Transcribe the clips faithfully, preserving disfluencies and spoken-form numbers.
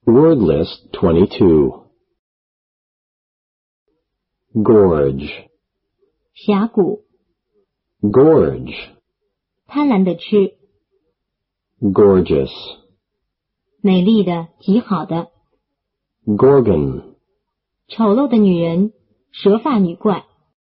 Word list twenty-two. Gorge. 峡谷， Gorge. 贪婪的吃， Gorgeous. 美丽的，极好的， Gorgon. 丑陋的女人，蛇发女怪，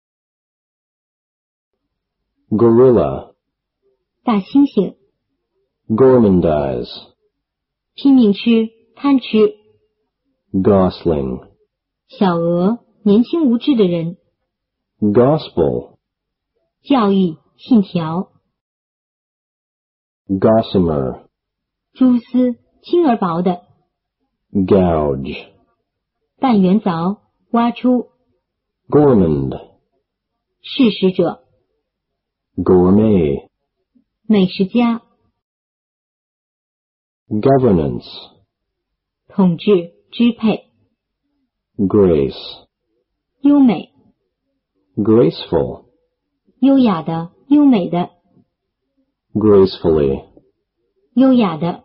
Gorilla. 大猩猩， Gourmandize. 拼命吃，贪吃， Gosling. 小鹅，年轻无知的人， Gospel. 教育，信条， Gossamer. 蛛丝，轻而薄的， Gouge. 半圆凿，挖出， Gourmand. 适食者， Gourmet. 美食家， Governance. 统治，支配， Grace. 优美， Graceful. 优雅的，优美的， Gracefully. 优雅的，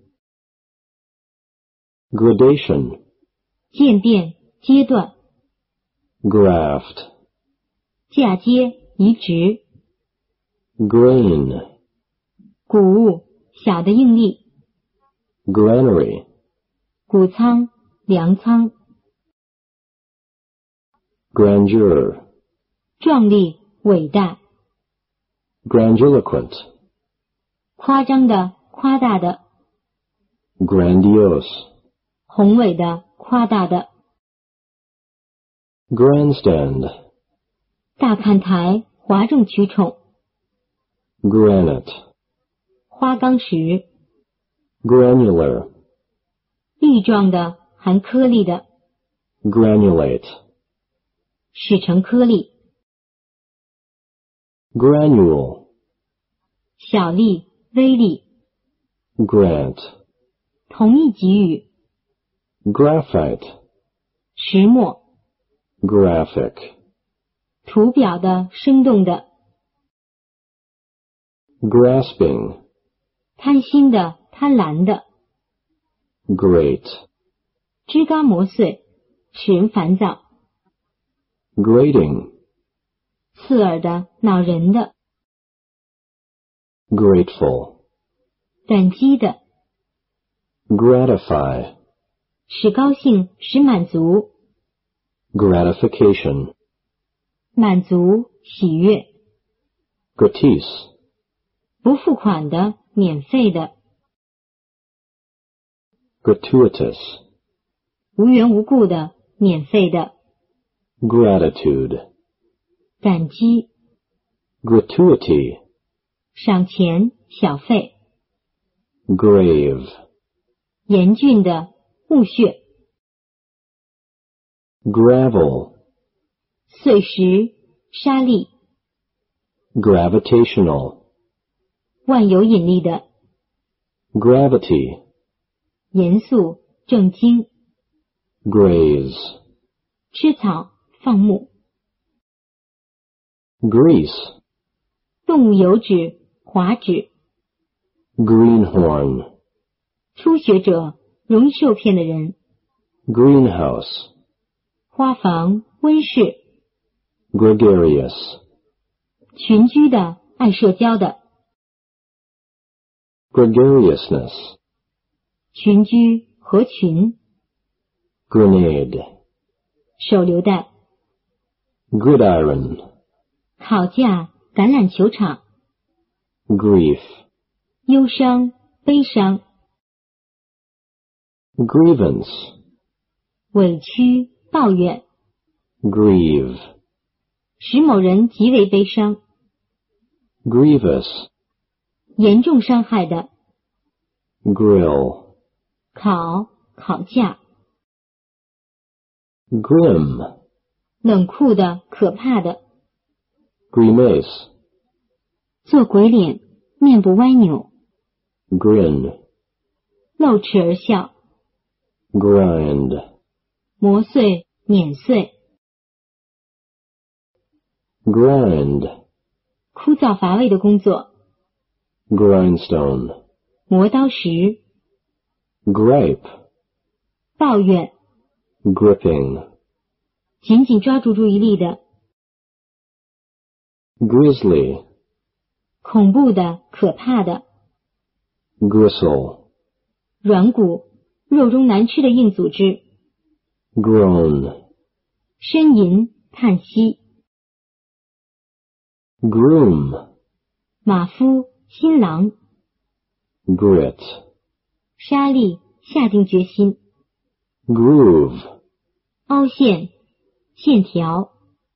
Gradation. 渐变，阶段， Graft. 嫁接，移植， Grain. 谷物，小的应力， Granary. 谷仓，粮仓， Grandeur. 壮丽，伟大， Grandiloquent. 夸张的，夸大的， Grandiose. 宏伟的，夸大的， Grandstand. 大看台，哗众取宠， Granite. 花岗石， Granular. 粒状的，含颗粒的， Granulate. 使成颗粒， Granule. 小粒，微粒， Grant. 同意给予， Graphite. 石墨， Graphic. 图表的，生动的， Grasping. 贪心的，贪婪的， Great. 枝干磨碎，使人烦躁， Grating. 刺耳的，恼人的， Grateful. 感激的， Gratify. 使高兴，使满足， Gratification. 满足，喜悦， Gratis. 不付款的，免费的， Gratuitous. 无缘无故的，免费的， Gratitude. 感激， Gratuity. 赏钱，小费， Grave. 严峻的，墓穴， Gravel. 碎石，沙砾， Gravitational. 万有引力的， Gravity. 严肃，正经， Graze. 吃草，放牧， Grease. 动物油脂，滑脂， Greenhorn. 初学者，容易受骗的人， Greenhouse. 花房，温室， Gregarious. 群居的，爱社交的， Gregariousness. 群居，合群， Grenade. 手榴弹， Gridiron. 烤架，橄榄球场， Grief. 忧伤，悲伤， Grievance. 委屈，抱怨， Grieve. 使某人极为悲伤， Grievous. 严重伤害的， Grill. 烤，烤架， Grim. 冷酷的，可怕的， Grimace. 做鬼脸，面部歪扭， Grin. 露齿而笑， Grind. 磨碎，碾碎， Grind. 枯燥乏味的工作， Grindstone. 磨刀石， Gripe. 抱怨， gripping, 紧紧抓住注意力的， grizzly, 恐怖的，可怕的， gristle, 软骨，肉中难吃的硬组织， groan, 呻吟，叹息， groom, 马夫，新郎， grit, 沙粒，下定决心， groove, 凹陷，线条，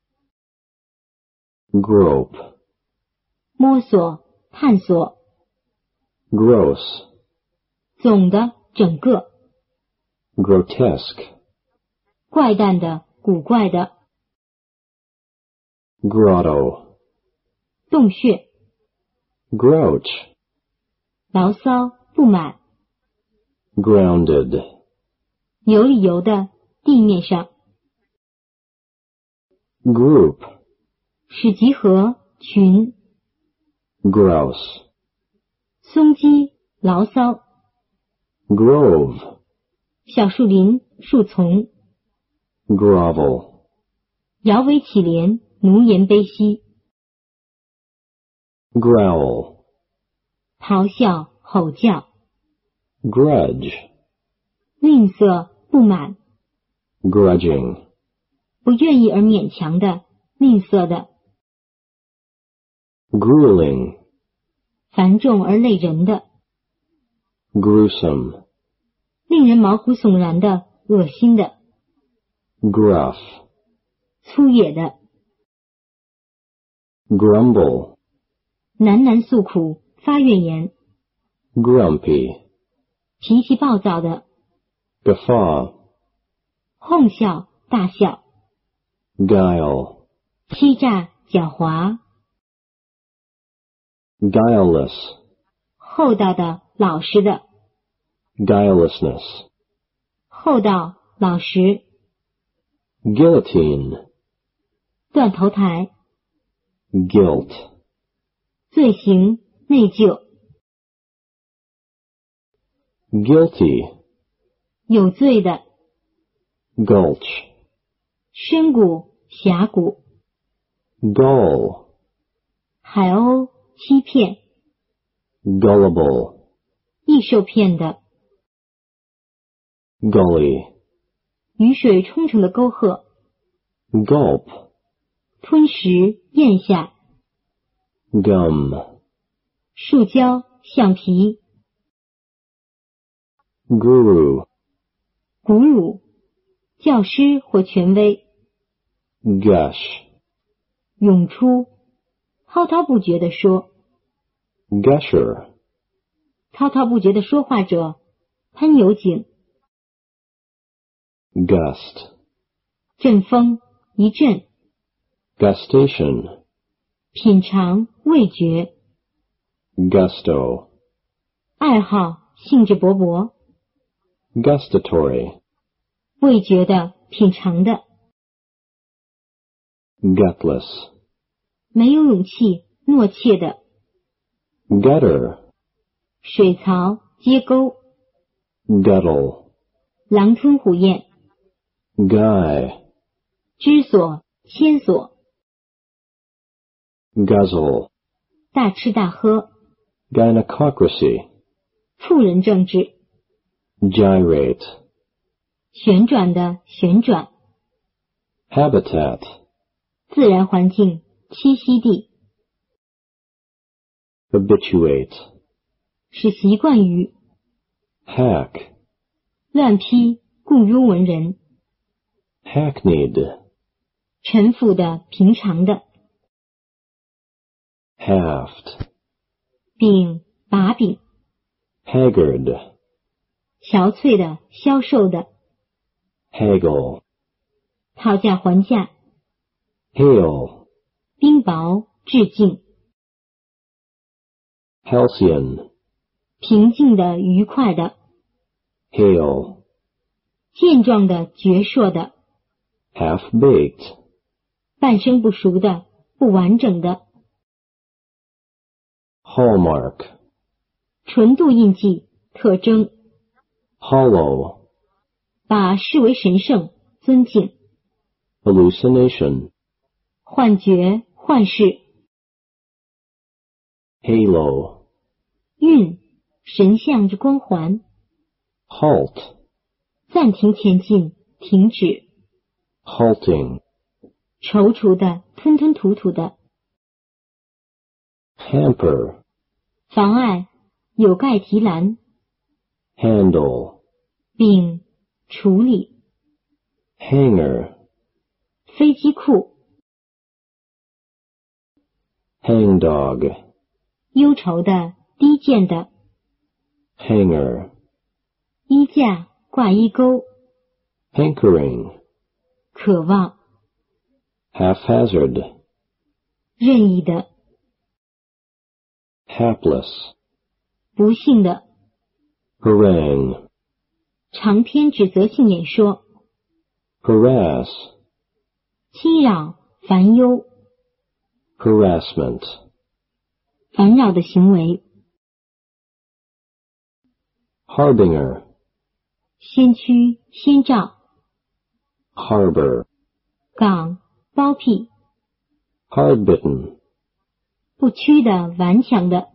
grope, 摸索，探索， gross, 总的，整个， grotesque, 怪诞的，古怪的， grotto, 洞穴， grouch, 牢骚，不满， grounded, 有理由的，地面上， group, 使集合，群， grouse, 松鸡，牢骚， grove, 小树林，树丛， grovel, 摇尾乞怜，奴颜卑膝， growl, 咆哮，吼叫， grudge, 吝啬，不满， grudging, 不愿意而勉强的，吝啬的， grueling, 繁重而累人的， gruesome, 令人毛骨悚然的，恶心的， gruff, 粗野的， grumble, 喃喃诉苦，发怨言， grumpy, 脾气暴躁的， guffaw, 哄笑，大笑， guile, 欺诈，狡猾， guileless, 厚道的，老实的， guilelessness, 厚道，老实， guillotine, 断头台， guilt, 罪行，内疚， guilty, 有罪的， gulch, 深谷，峡谷， gull, 海鸥，欺骗， gullible, 易受骗的， gully, 雨水冲成的沟壑， gulp, 吞食，咽下， gum, 树胶，橡皮， guru, 哺乳，教师或权威， gush, 涌出，滔滔不绝地说， gusher, 滔滔不绝地说话者，喷油井， gust, 阵风，一阵， gustation, 品尝，味觉， gusto, 爱好，兴致勃勃， gustatory, 味觉的，品尝的， gutless, 没有勇气，懦怯的， gutter, 水槽，接沟， guttle, 狼吞虎咽， guy, 织索，牵索， guzzle, 大吃大喝， gynecocracy, 妇人政治， gyrate, 旋转的，旋转， habitat, 自然环境，栖息地， habituate, 是习惯于， hack, 乱批，雇佣文人， hackneyed, 陈腐的，平常的， haft, 柄，把柄， haggard, 憔悴的，消瘦的， haggle, 讨价还价， hail, 冰雹，致敬， halcyon, 平静的，愉快的， hail, 健壮的，矍铄的， half-baked, 半生不熟的，不完整的， hallmark, 纯度印记，特征， hollow, 把视为神圣，尊敬。 hallucination, 幻觉，幻视。 halo, 运，神像之光环。 halt, 暂停前进，停止。 halting, 踌躇的，吞吞吐吐的。 hamper, 妨碍，有盖提篮。 handle, 并处理。 hanger, 飞机库。 hangdog, 忧愁的，低贱的。 hanger, 衣架，挂衣钩。 hankering, 渴望。 haphazard, 任意的。 hapless, 不幸的。 harangue, 长篇指责性演说。 harass, 欺扰，烦忧。 harassment, 烦扰的行为。 harbinger, 先驱，先兆。 harbor, 港，包庇。 hard-bitten, 不屈的，顽强的。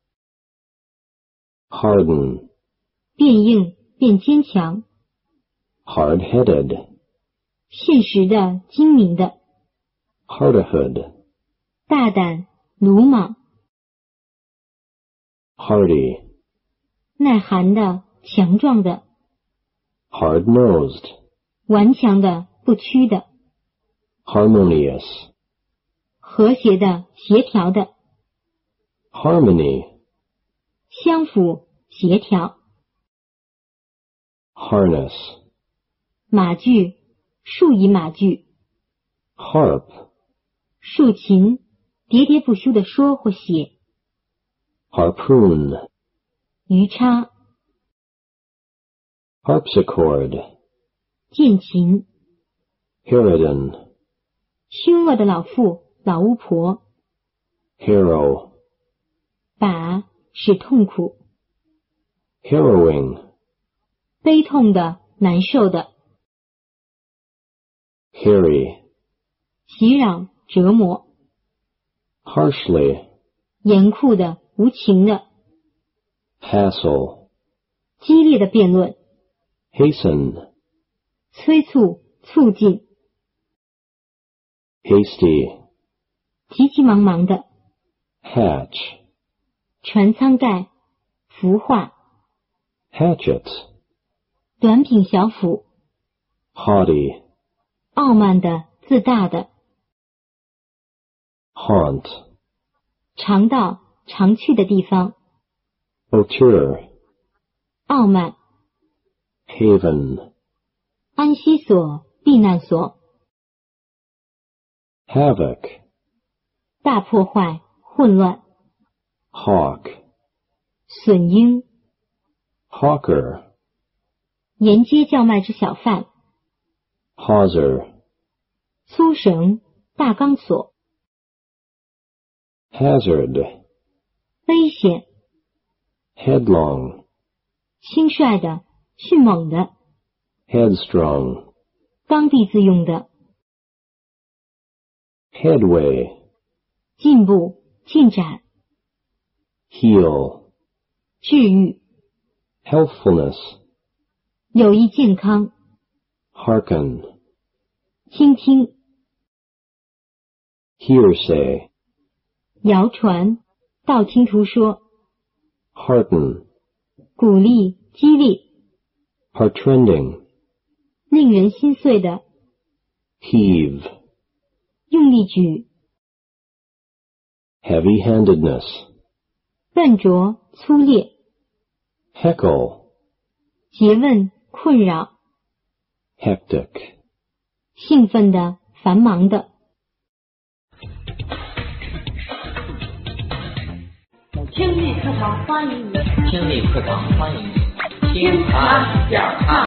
harden, 变硬，变坚强。 hard-headed, 现实的，精明的。 hardihood, 大胆，鲁莽。 hardy, 耐寒的，强壮的。 hard-nosed, 顽强的，不屈的。 harmonious, 和谐的，协调的。 harmony, 相符，协调。 harness, 马具，数以马具。 harp, 竖琴，喋喋不休的说或写。 harpoon, 鱼叉。 harpsichord, 键琴。 harridan, 凶恶的老妇，老巫婆。 harrow, 把，使痛苦。 harrowing, 悲痛的，难受的。 harry, 袭扰，折磨。 harshly, 严酷的，无情的。 hassle, 激烈的辩论。 hasten, 催促，促进。 hasty, 急急忙忙的。 hatch, 船舱盖，孵化。 hatchet, 短柄小斧。 haughty, 傲慢的，自大的。 haunt, 常到，常去的地方。 hauteur, 傲慢。 haven, 安息所，避难所。 havoc, 大破坏，混乱。 hawk, 损鹰。 hawker, 沿街叫卖之小贩。 hawser, 粗绳，大钢索。 hazard, 危险。 headlong, 轻率的，迅猛的。 headstrong, 刚愎自用的。 headway, 进步，进展。 heal, 治愈。 healthfulness, 有益健康。 hearken, 倾听。 hearsay, 谣传，道听途说。 hearten, 鼓励，激励。 heartrending, 令人心碎的。 heave, 用力举。 heavy-handedness, 笨拙，粗劣。 heckle, 诘问，困扰。 hectic. 兴奋的，繁忙的。 听力课堂欢迎你， 听力课堂欢迎你，听他讲他。